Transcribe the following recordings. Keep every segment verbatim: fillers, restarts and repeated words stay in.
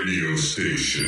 radio station.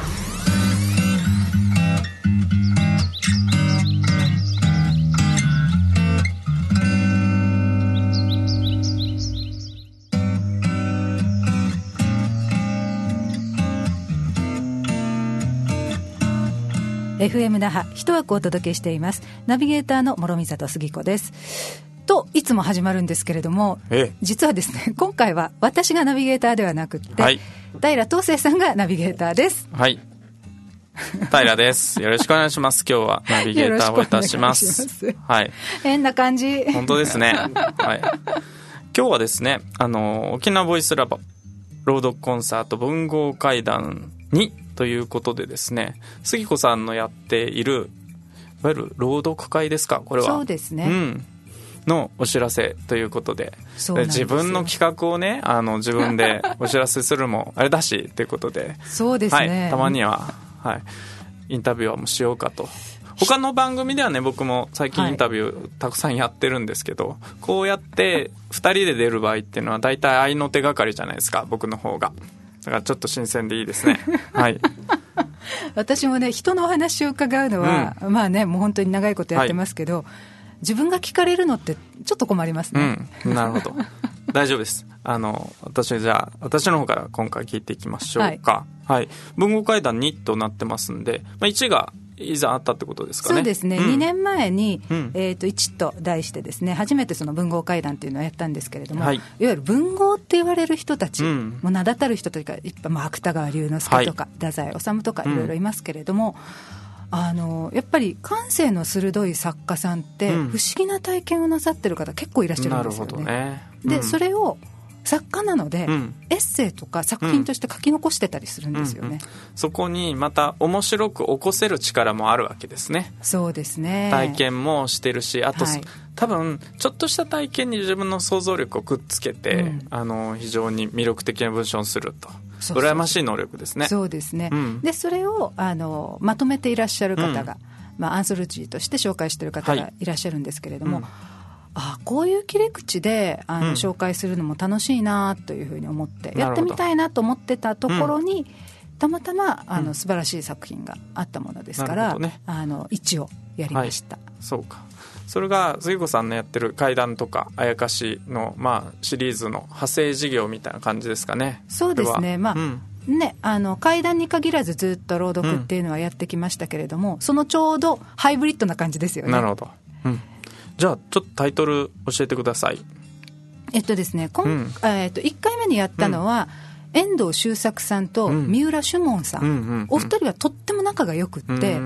エフエム 那覇一枠お届けしていますナビゲーターの諸見里杉子ですといつも始まるんですけれども、ええ、実はですね今回は私がナビゲーターではなくって、はい、平東生さんがナビゲーターです。 はい、平です。よろしくお願いします。今日はナビゲーターをいたします。 ますはい、変な感じ。 本当ですね、はい、今日はですねあの沖縄ボイスラボ朗読コンサート文豪会談にということでですね、杉子さんのやっているいわゆる朗読会ですか、これは。 そうですね、 うんのお知らせということ で, で自分の企画をねあの自分でお知らせするもあれだしということでそうですね、 はい、たまには、はい、インタビュアーもしようかと。他の番組ではね僕も最近インタビューたくさんやってるんですけど、はい、こうやってふたりで出る場合っていうのは大体合いの手がかりじゃないですか、僕の方が。だからちょっと新鮮でいいですねはい私もね人のお話を伺うのは、うん、まあねもう本当に長いことやってますけど、はい、自分が聞かれるのってちょっと困りますね、 うん、なるほど大丈夫です。あの私じゃあ私の方から今回聞いていきましょうか。はい、はい、文豪会談にとなってますんで、まあ、いちがいざあったってことですかね。 そうですね、うん、にねんまえに、うんえー、といちと題してですね初めてその文豪会談っていうのをやったんですけれども、はい、いわゆる文豪って言われる人たち、うん、もう名だたる人というかいっぱい、まあ、芥川龍之介とか、はい、太宰治とかいろいろいますけれども、うん、あのやっぱり感性の鋭い作家さんって不思議な体験をなさってる方結構いらっしゃるんですよね。なるほどね、うん、でそれを作家なので、うん、エッセイとか作品として書き残してたりするんですよね、うんうんうん、 そこにまた面白く起こせる力もあるわけですね。 そうですね、 体験もしてるし、あと、はい、多分ちょっとした体験に自分の想像力をくっつけて、うん、あの非常に魅力的な文章にするとそうそう羨ましい能力ですね。 そうですね、うん、でそれをあのまとめていらっしゃる方が、うんまあ、アンソロジーとして紹介している方がいらっしゃるんですけれども、はいうんあこういう切り口であの、うん、紹介するのも楽しいなというふうに思ってやってみたいなと思ってたところに、うん、たまたまあの、うん、素晴らしい作品があったものですから、ね、あの一応やりました、はい、 そうか。それが杉子さんのやってる怪談とかあやかしの、まあ、シリーズの派生事業みたいな感じですかね。 そうですね、まあうんね、あの怪談に限らずずっと朗読っていうのはやってきましたけれども、うん、そのちょうどハイブリッドな感じですよね。 なるほど、うんじゃあちょっとタイトル教えてください。 えっとですね、うんえっと、いっかいめにやったのは、うん、遠藤周作さんと三浦主門さん、うんうんうんうん、お二人はとっても仲がよくって、うん、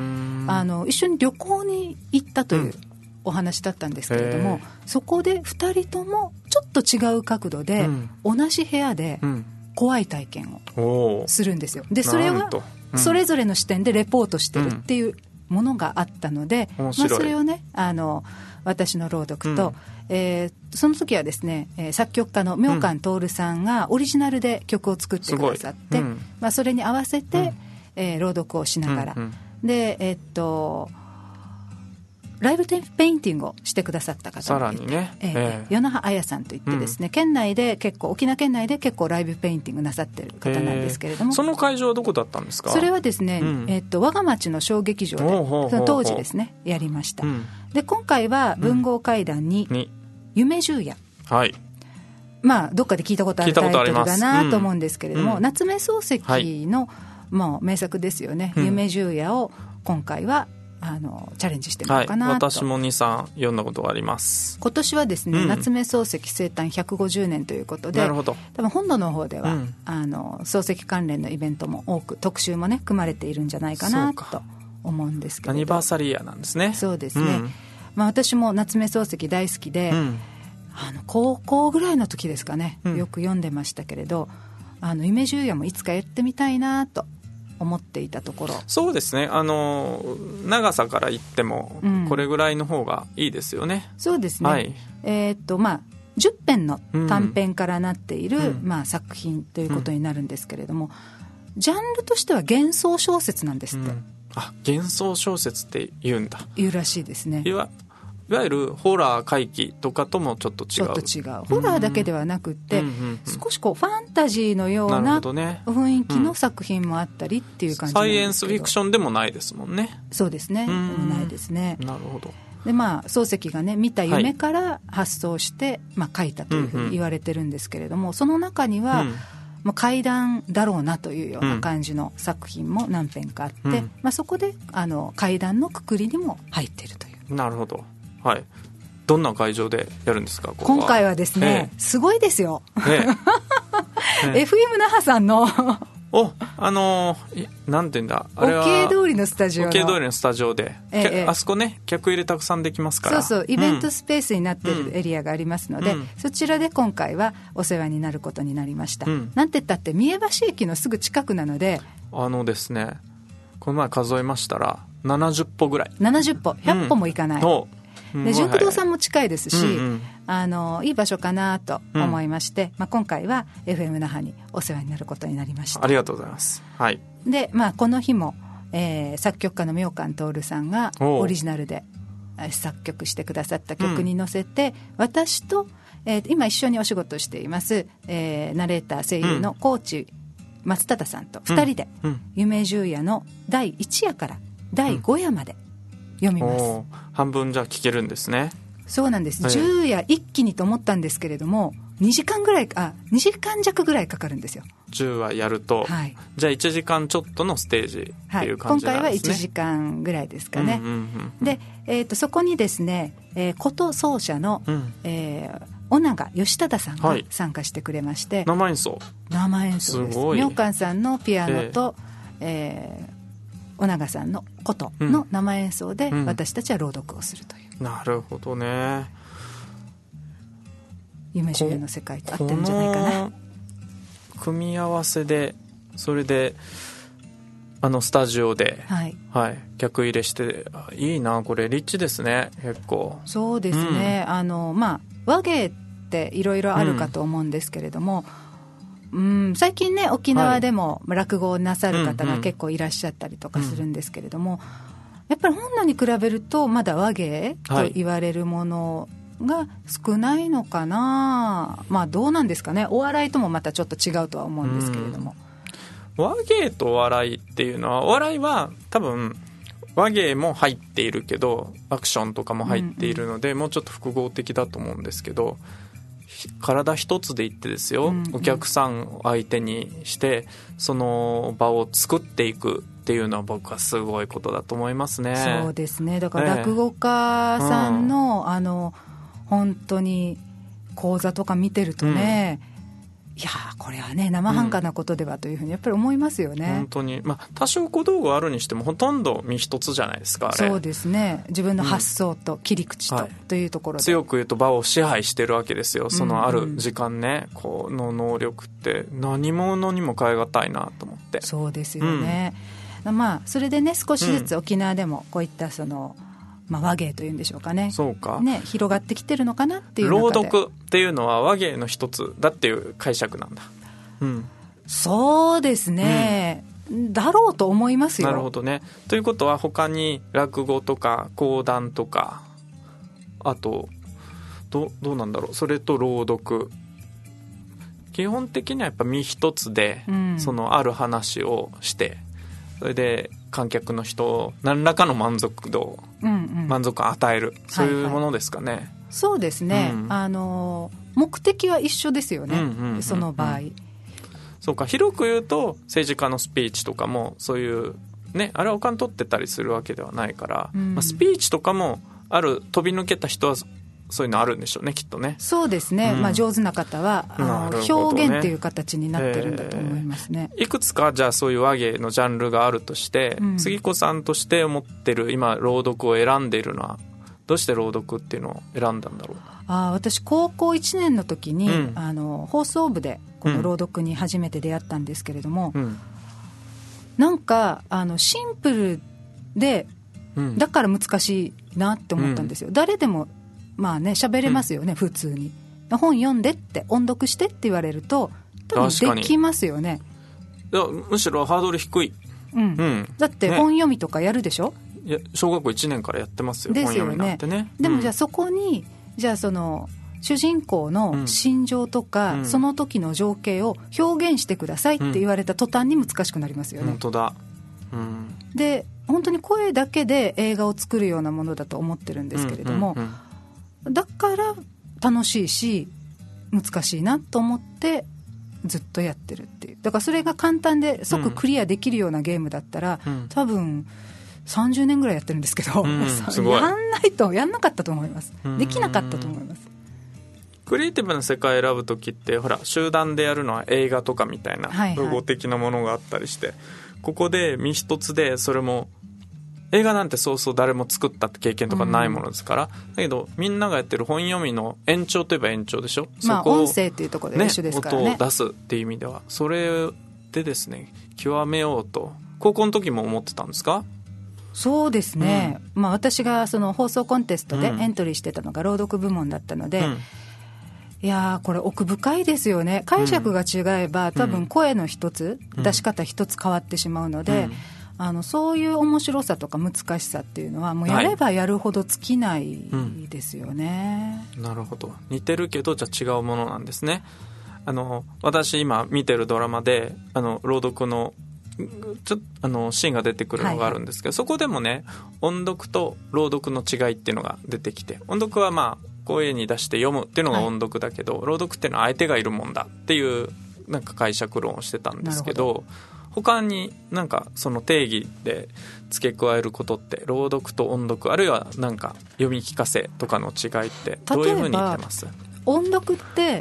あの一緒に旅行に行ったというお話だったんですけれども、うん、そこでふたりともちょっと違う角度で、うん、同じ部屋で怖い体験をするんですよ。でそれはそれぞれの視点でレポートしてるっていうものがあったので、うんまあ、それをねあの私の朗読と、うんえー、その時はですね、えー、作曲家の明観徹さんがオリジナルで曲を作ってくださって、うんまあ、それに合わせて、うんえー、朗読をしながら、うんうん、でえー、っとライブペインティングをしてくださった方さらにね、 えーえー、与那覇彩さんといってですね、うん、県内で結構沖縄県内で結構ライブペインティングなさってる方なんですけれども、 その会場はどこだったんですか？ それはですね、うんえー、っと我が町の小劇場でその当時ですねやりました、うん、で今回は文豪会談に、うん、夢十夜、はいまあ、どっかで聞いたことあるタイトルだなと思うんですけれども、うん、夏目漱石の、はいもう名作ですよね、うん、夢十夜を今回はあのチャレンジしてみようかなと、 はい、私もにさん読んだことがあります。 今年はですね、うん、夏目漱石生誕ひゃくごじゅうねんということで、 なるほど多分本土の方では、うん、あの漱石関連のイベントも多く特集もね組まれているんじゃないかなと思うんですけど、 アニバーサリーイヤーなんですね。 そうですね、うんまあ、私も夏目漱石大好きで、うん、あの高校ぐらいの時ですかね、うん、よく読んでましたけれど、あの夢十夜もいつかやってみたいなと思っていたところ。 そうですね、あの長さから言ってもこれぐらいの方がいいですよね、 うん、そうですね、はいえーっとまあ、じゅっぺんの短編からなっている、うんまあ、作品ということになるんですけれども、うん、ジャンルとしては幻想小説なんですって、うん、 あ幻想小説って言うんだ言うらしいですね。 いわいわゆるホラー怪奇とかともちょっと違う。 ちょっと違う。ホラーだけではなくって、うんうんうん、少しこうファンタジーのような雰囲気の作品もあったりっていう感じなんですけど、サイエンスフィクションでもないですもんね。 そうですね、でもないですね。 なるほど。 でまあ、漱石がね見た夢から発想して、はい、まあ、書いたというふうに言われてるんですけれども、うんうん、その中には、うん、もう怪談だろうなというような感じの作品も何編かあって、うん、まあ、そこであの怪談のくくりにも入っているという。 なるほど、はい。どんな会場でやるんですか？ここは今回はですね、ええ、すごいですよ、えええ、エフエム 那覇さんのおあのー、なんていうんだあれは OK 通りのスタジオの OK 通りのスタジオで、ええ、あそこね客入れたくさんできますから、 そうそうイベントスペースになっているエリアがありますので、うん、そちらで今回はお世話になることになりました、うん、なんて言ったって三重橋駅のすぐ近くなので、 あのですねこの前数えましたらななじゅっぽぐらい、 ななじゅっぽひゃっぽもいかない、うん、で純駆動さんも近いですし、うんうん、あのいい場所かなと思いまして、うん、まあ、今回は エフエム 那覇にお世話になることになりました。 ありがとうございます、はい。 で、まあ、この日も、えー、作曲家の明観徹さんがオリジナルで作曲してくださった曲に乗せて、うん、私と、えー、今一緒にお仕事しています、えー、ナレーター声優の高知松忠さんとふたりで、うんうん、夢十夜のだいいち夜からだいご夜まで読みます、うん、 半分じゃ聴けるんですね。 そうなんです、はい、じゅう夜一気にと思ったんですけれどもにじかんぐらいあにじかん弱ぐらいかかるんですよ。 じゅう話やると、はい、じゃあいちじかんちょっとのステージっていう感じなんですね、はい、今回はいちじかんぐらいですかね、うんうんうんうん、で、えー、とそこにですね、えー、琴奏者の、うん、えー、尾長義忠さんが参加してくれまして、はい、 生演奏生演奏です。明観さんのピアノと、えーえー、尾長さんの琴の生演奏で私たちは朗読をするという、 うん、なるほどね。 夢十夜の世界と合ってるんじゃないかな。 組み合わせでそれであのスタジオで、はいはい、客入れしていいな、これリッチですね結構。 そうですね、うん、あのまあ話芸っていろいろあるかと思うんですけれども、うん、うん最近ね沖縄でも落語をなさる方が結構いらっしゃったりとかするんですけれども、うんうん、やっぱり本来に比べるとまだ話芸と言われるものが少ないのかな、まあどうなんですかね。お笑いともまたちょっと違うとは思うんですけれども、 うん、話芸とお笑いっていうのは、お笑いは多分話芸も入っているけどアクションとかも入っているので、うんうん、もうちょっと複合的だと思うんですけど、体一つで言ってですよ、うんうん、お客さんを相手にしてその場を作っていくっていうのは僕はすごいことだと思いますね。 そうですね。だから落語家さんの、ええ、あの本当に講座とか見てるとね、うん、いやこれはね生半可なことではというふうにやっぱり思いますよね、うん、 本当に、まあ、多少小道具あるにしてもほとんど身一つじゃないですかあれ。 そうですね。自分の発想と切り口と、うん、というところで強く言うと場を支配してるわけですよ。そのある時間ね、うんうん、この能力って何者にも代え難いなと思って。 そうですよね、うん、まあそれでね少しずつ沖縄でもこういったその、まあ、話芸というんでしょうかね。 そうか、 ね、広がってきてるのかなっていう中で。 朗読っていうのは話芸の一つだっていう解釈なんだ、うん、 そうですね、うん、だろうと思いますよ。 なるほどね。ということは他に落語とか講談とかあと ど, どうなんだろう、それと朗読、基本的にはやっぱ身一つで、うん、そのある話をしてそれで観客の人を何らかの満足度、うんうん、満足感を与える、そういうものですかね、はいはい、 そうですね、うん、あの目的は一緒ですよね、うんうんうんうん、その場合。 そうか、広く言うと政治家のスピーチとかもそういうね、あれはお金取ってたりするわけではないから、うんまあ、スピーチとかもある飛び抜けた人はそういうのあるんでしょうねきっとね。 そうですね、うんまあ、上手な方は、ね、表現っていう形になってるんだと思いますね、 えー、いくつかじゃあそういう話芸のジャンルがあるとして、うん、杉子さんとして思ってる今朗読を選んでいるのはどうして朗読っていうのを選んだんだろう。 あ、私高校いちねんの時に、うん、あの放送部でこの朗読に初めて出会ったんですけれども、うん、なんかあのシンプルで、うん、だから難しいなって思ったんですよ、うん、誰でもまあね喋れますよね、うん、普通に本読んでって音読してって言われると多分できますよね。 いやむしろハードル低い、 うんうん、だって本読みとかやるでしょ、ね、 いや小学校いちねんからやってますよ、 ですよね。 本読みなんてね。 でもじゃあそこに、うん、じゃあその主人公の心情とか、うん、その時の情景を表現してくださいって言われた途端に難しくなりますよね、うん、 本当だ、うん、 で本当に声だけで映画を作るようなものだと思ってるんですけれども、うんうんうん、だから楽しいし難しいなと思ってずっとやってるっていう。だからそれが簡単で即クリアできるようなゲームだったら、うん、多分さんじゅうねんぐらいやってるんですけど、うん、すごいやんないとやんなかったと思います。できなかったと思います。 クリエイティブな世界選ぶときってほら集団でやるのは映画とかみたいな符号的なものがあったりして、はいはい、ここで身一つでそれも映画なんてそうそう誰も作ったって経験とかないものですから、うん、だけどみんながやってる本読みの延長といえば延長でしょ、 まあ、 そこを音声っていうところで一緒ですからね、 音を出すっていう意味ではそれでですね極めようと高校の時も思ってたんですか？ そうですね、うんまあ、私がその放送コンテストでエントリーしてたのが朗読部門だったので、うんいやーこれ奥深いですよね。解釈が違えば、うん、多分声の一つ、うん、出し方一つ変わってしまうので、うん、あのそういう面白さとか難しさっていうのはもうやればやるほど尽きないですよね、 はいうん、なるほど。似てるけどじゃあ違うものなんですね。あの私今見てるドラマであの朗読のちょあのシーンが出てくるのがあるんですけど、はいはい、そこでもね音読と朗読の違いっていうのが出てきて、音読はまあ声に出して読むっていうのが音読だけど、はい、朗読っていうのは相手がいるもんだっていうなんか解釈論をしてたんですけど、他になんかその定義で付け加えることって朗読と音読あるいはなんか読み聞かせとかの違いってどういうふうに言ってます？ 音読って、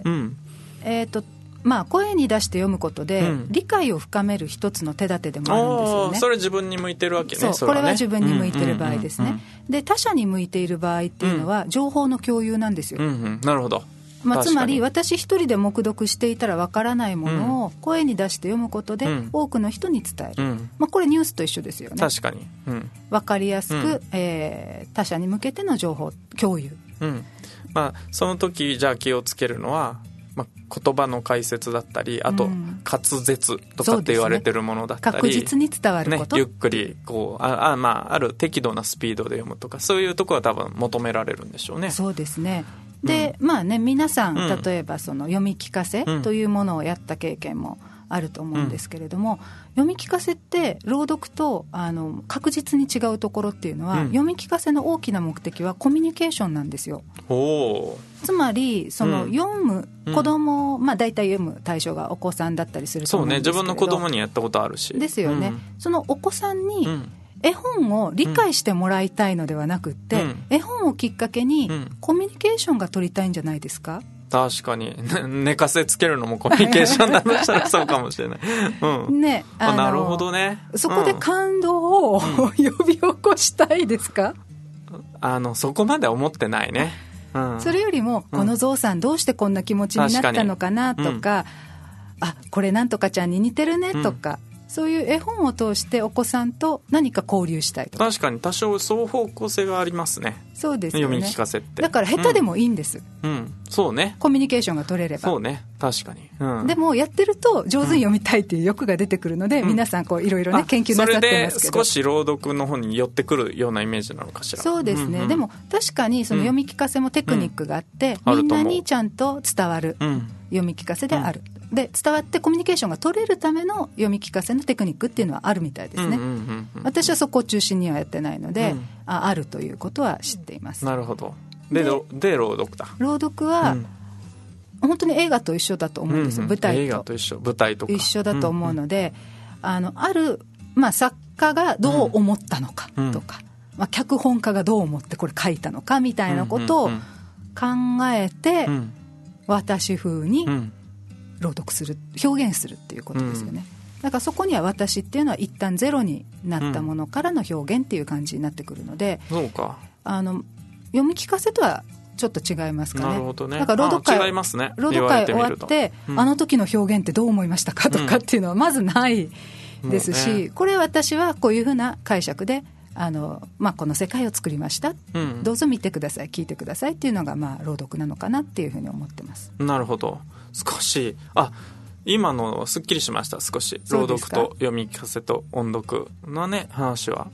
うんえーとまあ、声に出して読むことで、うん、理解を深める一つの手立てでもあるんですよね。 それ自分に向いてるわけね。 そうそれはね、 これは自分に向いてる場合ですね、うんうんうんうん、で他者に向いている場合っていうのは、うん、情報の共有なんですよ、 うんうん、なるほど、 まあ、つまり私一人で黙読していたらわからないものを声に出して読むことで多くの人に伝える、うんまあ、これニュースと一緒ですよね。 確かに、うん、 わかりやすく、うんえー、他者に向けての情報共有、 うんまあ、その時じゃあ気をつけるのはまあ、言葉の解説だったりあと、うん、滑舌とかって言われてるものだったり、ね、 確実に伝わること、 ね、ゆっくりこう あ, あ,、まあ、ある適度なスピードで読むとかそういうところは多分求められるんでしょうね。 そうですね。で、うん、まあね皆さん、うん、例えばその読み聞かせというものをやった経験もあると思うんですけれども、うん、読み聞かせって朗読とあの確実に違うところっていうのは、うん、読み聞かせの大きな目的はコミュニケーションなんですよ。 おつまりその、うん、読む子供、まあ、大体読む対象がお子さんだったりすると思うんですけれど、 そうね、自分の子供にやったことあるしですよね、うん、そのお子さんに絵本を理解してもらいたいのではなくって、うん、絵本をきっかけにコミュニケーションが取りたいんじゃないですか。 確かに寝かせつけるのもコミュニケーションだとしたらそうかもしれない、うんね、あなるほどね。 そこで感動を、うん、呼び起こしたいですか？ あのそこまで思ってないね、うん、 それよりも、うん、このゾウさんどうしてこんな気持ちになったのかなとか、うん、あこれなんとかちゃんに似てるねとか、うん、そういう絵本を通してお子さんと何か交流したいとか。 確かに多少双方向性がありますね。 そうですよね。 読み聞かせってだから下手でもいいんです、 うんうん、そうね、 コミュニケーションが取れれば。 そうね、確かに、うん、 でもやってると上手に読みたいっていう欲が出てくるので、うん、皆さんこういろいろね研究なさってますけど、 それで少し朗読の方に寄ってくるようなイメージなのかしら。 そうですね、うんうん、でも確かにその読み聞かせもテクニックがあって、うん、みんなにちゃんと伝わる、うん、読み聞かせである、うん、で伝わってコミュニケーションが取れるための読み聞かせのテクニックっていうのはあるみたいですね、うんうんうんうん、私はそこを中心にはやってないので、うん、あ, あるということは知っています。 なるほど。 で, で, で朗読だ。 朗読は、うん本当に映画と一緒だと思うんですよ、うんうん、舞台と映画と一緒、舞台とか一緒だと思うので、うんうん、あのある、まあ、作家がどう思ったのかとか、うんまあ、脚本家がどう思ってこれ書いたのかみたいなことを考えて、うんうん、私風に朗読する、表現するっていうことですよね、うん、だからそこには私っていうのは一旦ゼロになったものからの表現っていう感じになってくるので、 うん、そうか、 あの読み聞かせとはちょっと違いますかね。 なるほどね。 だから朗読会、 違いますね、 朗読会終わって、うん、あの時の表現ってどう思いましたかとかっていうのはまずないですし、うんね、これ私はこういうふうな解釈であの、まあ、この世界を作りました、うん、どうぞ見てください聞いてくださいっていうのが、まあ、朗読なのかなっていうふうに思ってます。 なるほど。少しあ今のすっきりしました。少し朗読と読み聞かせと音読のね話は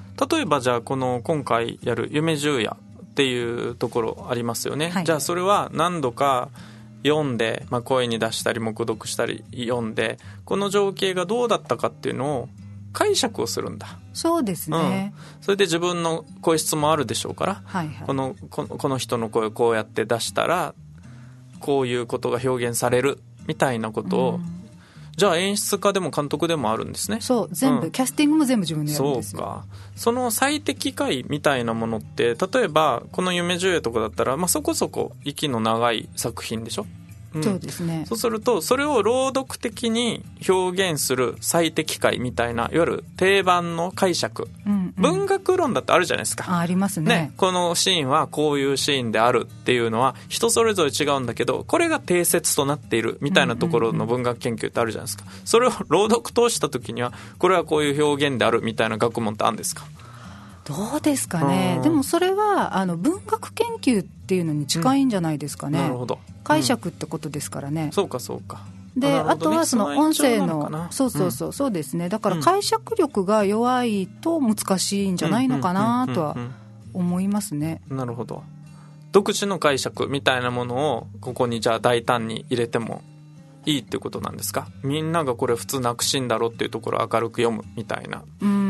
例えばじゃあこの今回やる夢十夜っていうところありますよね、はい、じゃあそれは何度か読んで、まあ、声に出したり黙読したり読んでこの情景がどうだったかっていうのを解釈をするんだ。 そうですね、 うん、それで自分の声質もあるでしょうから、 はいはい、 この、この、この人の声をこうやって出したらこういうことが表現されるみたいなことを、うん、じゃあ演出家でも監督でもあるんですね。 そう全部、うん、キャスティングも全部自分でやるんですよ。 そうか。その最適解みたいなものって例えばこの夢十夜とかだったら、まあ、そこそこ息の長い作品でしょ。うん、 そうですね。 そうするとそれを朗読的に表現する最適解みたいないわゆる定番の解釈、うんうん、文学論だってあるじゃないですか。 あ, ありますね。 ね、このシーンはこういうシーンであるっていうのは人それぞれ違うんだけどこれが定説となっているみたいなところの文学研究ってあるじゃないですか。それを朗読通した時にはこれはこういう表現であるみたいな学問ってあるんですか？ どうですかね。でもそれはあの文学研究っていうのに近いんじゃないですかね、うん、なるほど。解釈ってことですからね、 うん、そうかそうか。 で、ね、あとはその音声のそうそうそう、うん、そうですね。だから解釈力が弱いと難しいんじゃないのかなとは思いますね。 なるほど。独自の解釈みたいなものをここにじゃあ大胆に入れてもいいっていうことなんですか？みんながこれ普通なくしんだろっていうところを明るく読むみたいな。うん、うん、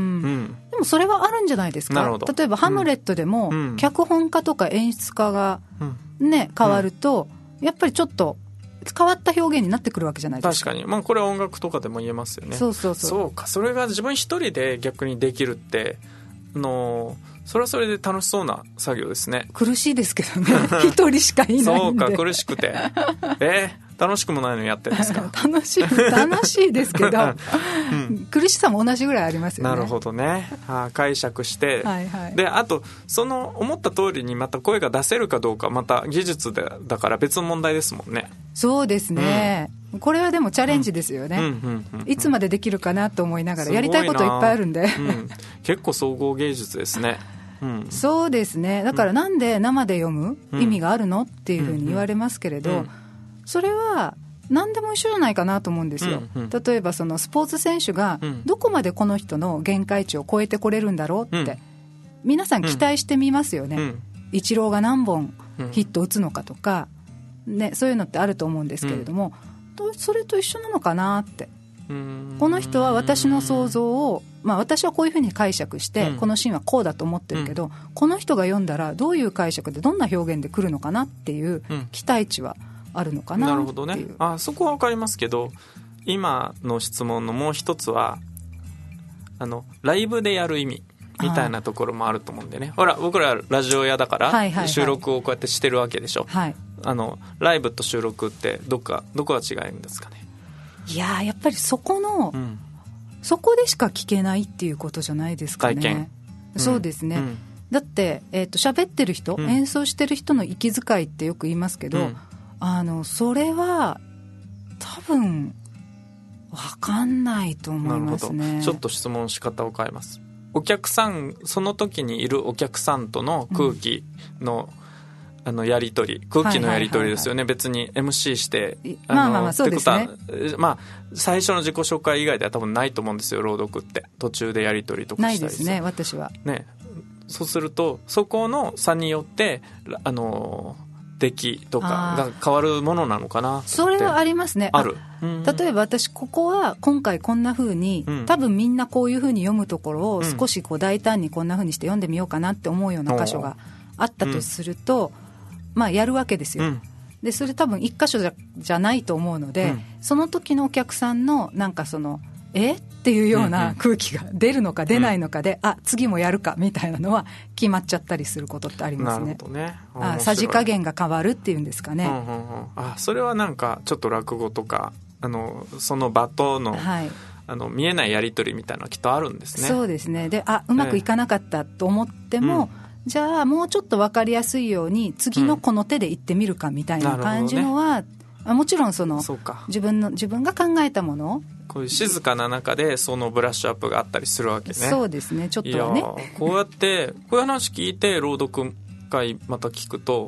でもそれはあるんじゃないですか。 なるほど。 例えばハムレットでも、うん、脚本家とか演出家が、ね、変わると、うん、やっぱりちょっと変わった表現になってくるわけじゃないですか。 確かに、まあ、これは音楽とかでも言えますよね。 そうそうそう。 そうか。それが自分一人で逆にできるってのそれはそれで楽しそうな作業ですね。 苦しいですけどね一人しかいないんで。 そうか、苦しくてえー、楽しくもないのにやってるんですか？ 楽しい楽しいですけど、うん、苦しさも同じぐらいありますよね。 なるほどね。あ、解釈して、はいはい、であとその思った通りにまた声が出せるかどうかまた技術でだから別の問題ですもんね。 そうですね、うん、これはでもチャレンジですよね、うんうんうんうん、いつまでできるかなと思いながらやりたいこといっぱいあるんで、うん、 結構総合芸術ですね。うん、 そうですね。だからなんで生で読む意味があるのっていうふうに言われますけれど、うんうん、それは何でも一緒じゃないかなと思うんですよ、うんうん、例えばそのスポーツ選手がどこまでこの人の限界値を超えてこれるんだろうって、うん、皆さん期待してみますよね、うん、イチローが何本ヒット打つのかとか、ね、そういうのってあると思うんですけれども、うん、それと一緒なのかなって。この人は私の想像を、まあ、私はこういうふうに解釈して、うん、このシーンはこうだと思ってるけど、うん、この人が読んだらどういう解釈でどんな表現で来るのかなっていう期待値はあるのかなっていう、うん、なるほどね。 あ、そこは分かりますけど今の質問のもう一つはあのライブでやる意味みたいなところもあると思うんでね。ほら僕らラジオ屋だから、はいはいはい、収録をこうやってしてるわけでしょ、はい、あのライブと収録ってどっかどこが違うんですかね。 いややっぱりそこの、うん、そこでしか聞けないっていうことじゃないですかね。 体験、 うん、そうですね、うん、だって、えーと、喋ってる人、うん、演奏してる人の息遣いってよく言いますけど、うん、あのそれは多分分かんないと思いますね。 なるほど。ちょっと質問仕方を変えます。お客さんその時にいるお客さんとの空気の、うんあのやり取り空気のやり取りですよね、はいはいはいはい、別に エムシー してあのまあまあまあそうですね。まあ最初の自己紹介以外では多分ないと思うんですよ朗読って。途中でやり取りとかしたりないですね私はね。そうするとそこの差によってあの出来とかが変わるものなのかなって。 それはありますね。 ある。 例えば私ここは今回こんな風に、うん、多分みんなこういう風に読むところを少しこう大胆にこんな風にして読んでみようかなって思うような箇所があったとすると、うんまあ、やるわけですよ、うん、でそれ多分一箇所じゃ、じゃないと思うので、うん、その時のお客さんのなんかそのえっていうような空気が出るのか出ないのかで、うん、あ次もやるかみたいなのは決まっちゃったりすることってありますね。 なるほどね。 あさじ加減が変わるっていうんですかね、うんうんうん、 あそれはなんかちょっと落語とかあのその場との、はい、あの見えないやり取りみたいなのがきっとあるんですね。 そうですね。であうまくいかなかったと思っても、えーうんじゃあもうちょっと分かりやすいように次のこの手で言ってみるかみたいな感じのは、うんね、もちろんその自分の自分が考えたものこういう静かな中でそのブラッシュアップがあったりするわけね。 そうですねちょっとはね。 いやこうやってこういう話聞いて朗読会また聞くと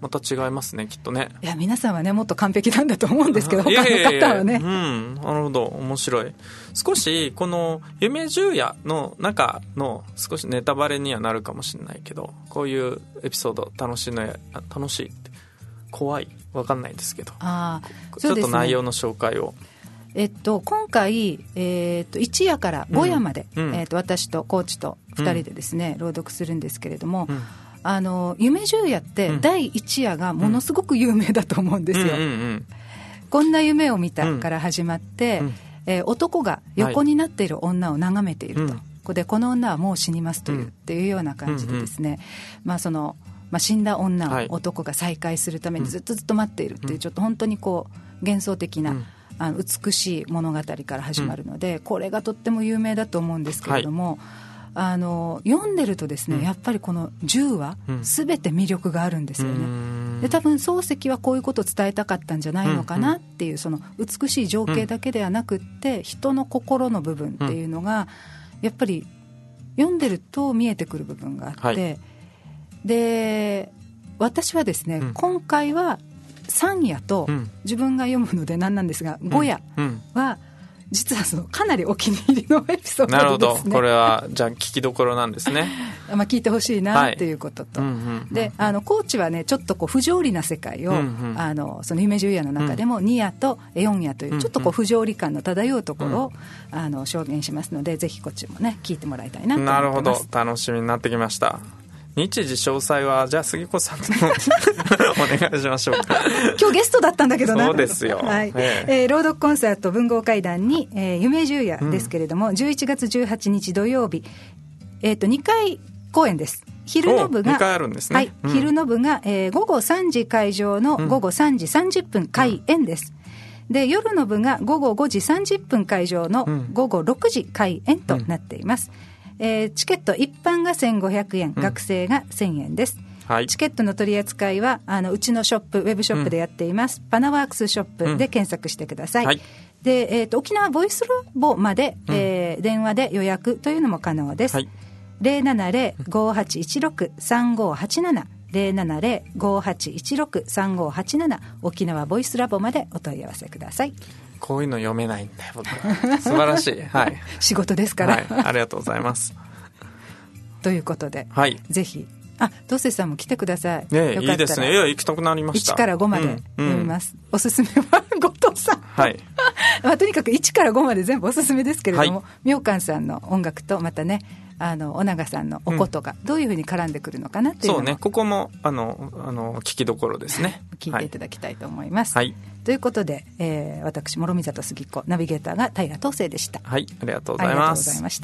また違いますねきっとね。 いや皆さんはねもっと完璧なんだと思うんですけど他の方はね、 うん、なるほど面白い。少しこの夢十夜の中の少しネタバレにはなるかもしれないけど、こういうエピソード楽しいのや楽しいって怖いわかんないですけど、 あちょっと内容の紹介を。 えっと、今回、えー、っといち夜からご夜まで、うん、えー、っと私とコーチとふたりでですね、うん、朗読するんですけれども、うん、あの夢十夜ってだいいち夜がものすごく有名だと思うんですよ、うんうんうんうん、こんな夢を見たから始まって、うん、えー、男が横になっている女を眺めていると、はい、でこの女はもう死にますという、うん、っていうような感じでですね、うんうん、まあそのまあ、死んだ女を男が再会するためにずっとずっと待っているっていう、ちょっと本当にこう幻想的な、うん、あの美しい物語から始まるので、うん、これがとっても有名だと思うんですけれども、はい、あの読んでるとですね、うん、やっぱりこのじゅうわ、うん、全て魅力があるんですよね。で多分漱石はこういうことを伝えたかったんじゃないのかなっていう、うん、その美しい情景だけではなくって、うん、人の心の部分っていうのがやっぱり読んでると見えてくる部分があって、はい、で私はですね、うん、今回はさん夜と、うん、自分が読むので何なんですがご夜は実はそのかなりお気に入りのエピソードですね。なるほど、 これはじゃあ聞きどころなんですねまあ聞いてほしいなっていうことと、はい、うんうんうん、であのコーチはねちょっとこう不条理な世界を、うんうん、あのその夢十夜の中でもに夜とよん夜というちょっとこう不条理感の漂うところを、うんうん、あの証言しますので、ぜひこっちもね聞いてもらいたいなと思ってます。 なるほど、楽しみになってきました。日時詳細はじゃあ杉子さんとお願いしましょうか今日ゲストだったんだけどな。 そうですよ、 はい、えええー、朗読コンサート文豪会談に、えー、夢十夜ですけれども、うん、じゅういちがつじゅうはちにち土曜日、えー、とにかい公演です。昼の部がにかいあるんですね、 はい、うん、昼の部が、えー、ごごさんじ会場のごごさんじさんじゅっぷん開演です、うん、で夜の部がごごごじさんじゅっぷん会場のごごろくじ開演となっています、うん、えー、チケット一般がせんごひゃくえん、うん、学生がせんえんです、はい、チケットの取り扱いはあのうちのショップウェブショップでやっています、うん、パナワークスショップで検索してください、うん、はい、で、えー、と沖縄ボイスラボまで、うん、えー、電話で予約というのも可能です、はい、ゼロななゼロ ごはちいちろく さんごはちなな ゼロななゼロ ごはちいちろく さんごはちなな 沖縄ボイスラボまでお問い合わせください。 こういうの読めないんだよ僕素晴らしい、はい、 仕事ですから、はい、 ありがとうございますということで、 はい、 ぜひあトセさんも来てください、 ね、いいですね。いや行きたくなりました。 いちからごまで読みます、うんうん、おすすめは後藤さん、はいまあ、とにかくいちからごまで全部おすすめですけれども、はい、妙観さんの音楽とまたねあの尾長さんのおことがどういうふうに絡んでくるのかなっていうのも、 そうね、ここもあのあの聞きどころですね聞いていただきたいと思います、 はい、 ということで、えー、私諸見里杉子ナビゲーターが平東成でした。 はい、ありがとうございます。 ありがとうございました。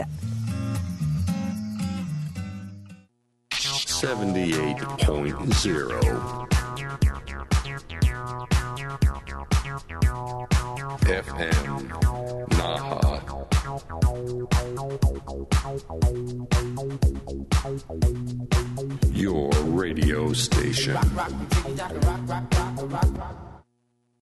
セブンティーエイトポイントゼロ エフエム Naha Your radio station. Rock, rock, rock, rock, rock, rock, rock.